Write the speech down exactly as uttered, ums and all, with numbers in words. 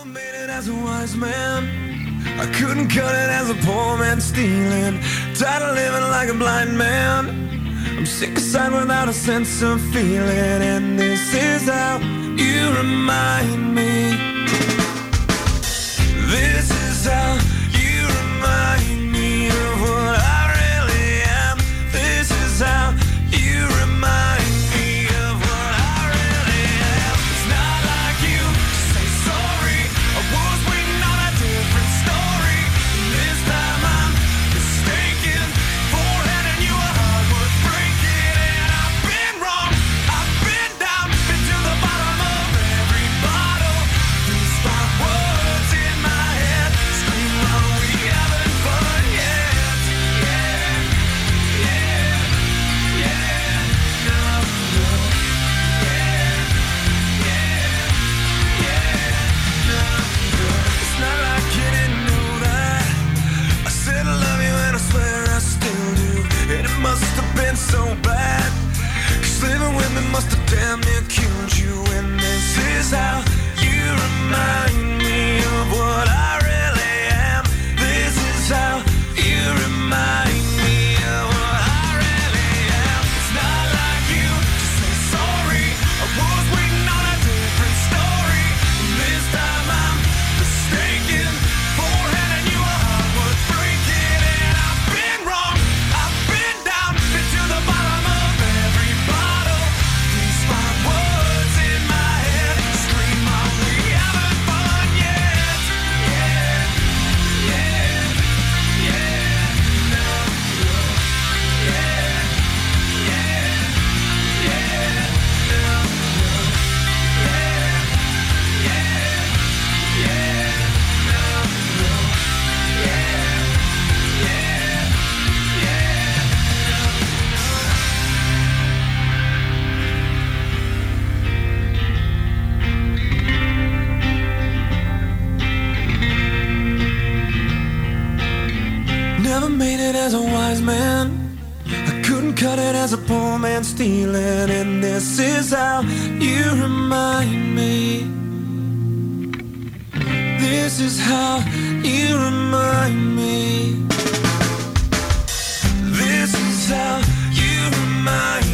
Never made it as a wise man. I couldn't cut it as a poor man stealing. Tired of living like a blind man. I'm sick aside without a sense of feeling. And this is how you remind me. This is how you remind me of what I really am. This is how you remind me of what I really am. It's not like you to say sorry. I was waiting on a different story. This time I'm mistaken for handing you a heart worth breaking. And I've been wrong, I've been down, been to the bottom of every bottle. These five words in my head scream, are we having fun yet? Yeah, yeah, yeah, no, no, yeah, yeah, yeah, no, no. It's not like you didn't know that I said I love you and I swear I still do. And it must have been so bad, 'cause living with me must have damn near killed you. And this is how you remind me of what I really am. This is how you remind me of what I really am. It's not like you to say sorry. I was waiting on a different story. And this time I'm mistaken for handing you a heart worth breaking. And I've been wrong, I've been down, been to the bottom of every bottle. These five words in my head scream, are we having fun yet? Yeah, yeah, yeah, no, no, yeah, yeah, yeah, no, no, yeah, yeah, yeah, no, no, yeah, yeah, yeah, Never made it as a wise man. I couldn't cut it as a poor man stealing. And this is how you remind me. This is how you remind me. This is how you remind me.